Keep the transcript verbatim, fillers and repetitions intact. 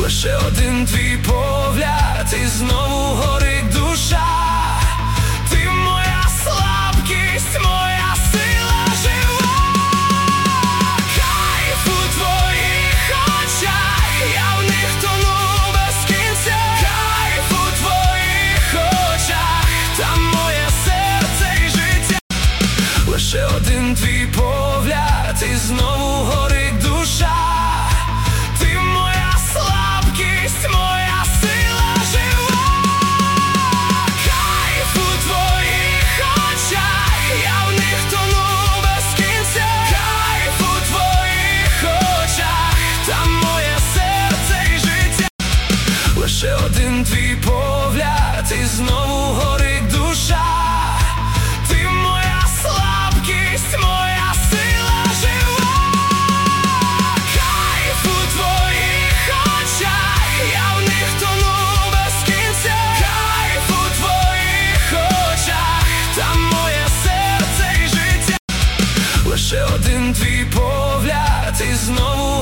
Лише один твій погляд, і знову горить душа. Ти моя слабкість, моя сила жива. Кайф у твоїх очах, я в них тону без кінця. Кайф у твоїх очах, там моє серце і життя. Лише один твій погляд, і знову горить душа. Лише один твій погляд, і знову горить душа. Ти моя слабкість, моя сила жива. Кайф у твоїх очах, я в них тону без кінця. Кайф у твоїх очах, там моє серце і життя. Лише один твій погляд, і знову